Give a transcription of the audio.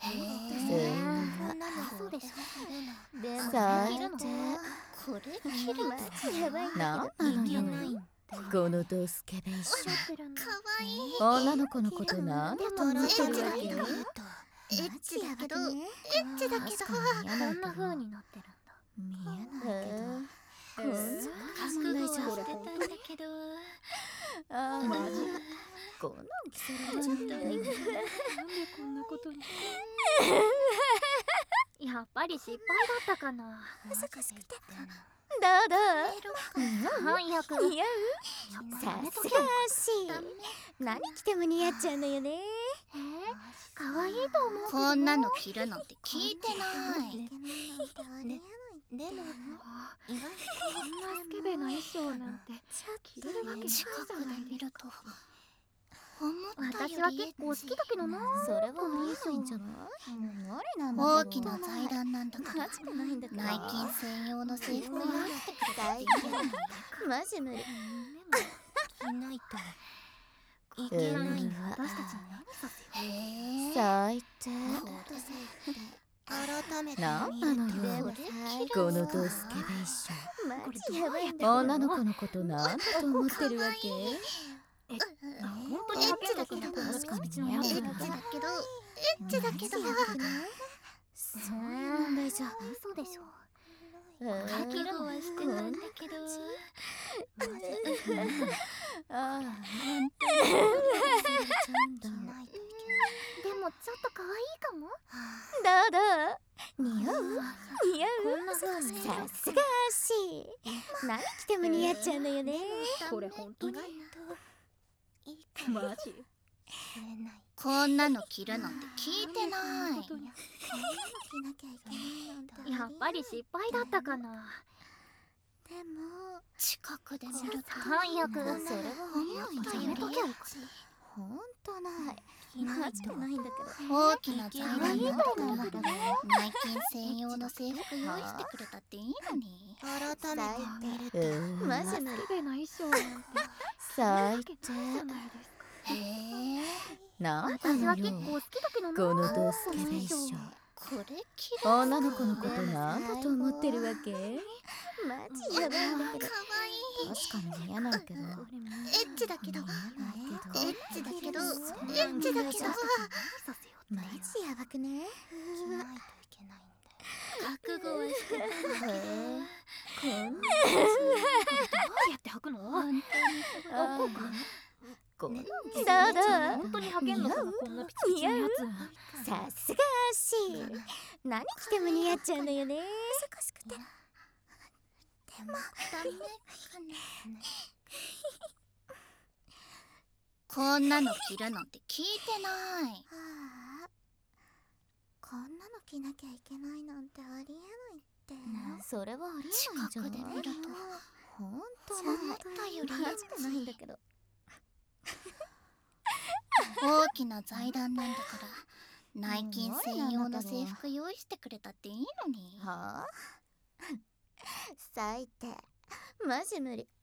そうでしょ。 さて、 これ着るのやばいんなんだけどなのよいけないんだ。 このドスケベ一緒。 かわいい。 女の子のことなんだと思ってるわけ？ エッチだけど、エッチだけど、 確かに見えないけどこんな風になってるんだ。 見えないけどこんな覚悟はしてたんだけど、 あーこんなん着せられちゃったよ。 なんでこんなことに。やっぱり失敗だったかな。 難しくてどうど最悪。 う似合う？さすがし何着ても似合っちゃうのよね。 可愛いと思うけど。 こんなの着るなんて聞いてない。 でも、こんなスケベな衣装なんて着れるわけないじ近くゃないですで見るか。 と思った私はより結構好きだけどな。 それはありえないんじゃない？何なんだろう。 大きな財団なんだからマジでないんだから内勤専用の制服用意してくれたっていいのに。 マジ無理。 着ないといけないんだ。私たちに何させよう。 最低。 改めてなんなのよこのドスケベ一緒。 これやばいんだ。 女の子のことなんだと思ってるわけ？ 本当に派遣だけど確かにのやつエッチだけど、エッチだけど、 そういう問題じゃ。 嘘でしょ。 着着るのはしてたんだけど。 ああ、 でもちょっと可愛いかも。 どう似合う？似合う？ こんな風にさすがし何着ても似合っちゃうのよね。 これ本当にマジ。 こんなの着るなんて聞いてない。 やっぱり失敗だったかな。 でも近くで見ると最悪。 それは思ったよりやめときゃいいか。 ほんとない。マジでないんだけど。 大きな財団なんだから内勤専用の制服用意してくれたっていいのに。 改めて見るとマジ無理。 スケベな衣装なんて最低。 じゃないですか。 なんな私は結のよ構好きだけどな。 このドスケベ一緒。 これ着る女の子のことなんだと思ってるわけ？マジやばいんだけど。 かわいい。 確かに見えないけど。 エッチだけど、 見えないけど。 エッチだけど、エッチだけど、 マジやばくね？ 覚悟はしてたんだけど。 こんなどうやって履くの？ あこんな本当に履けんのかな、こんなピチピチのやつ。 さすがし何着ても似合っちゃうのよね。難しくて。でもダメかな。こんなの着るなんて聞いてない。 こんなの着なきゃいけないなんてありえないって。それはありえないんじゃない？ 近くで見るとほんと思ったよりマジでないんだけど。 大きな財団なんだから内勤専用の制服用意してくれたっていいのに。 はあ最低。マジ無理。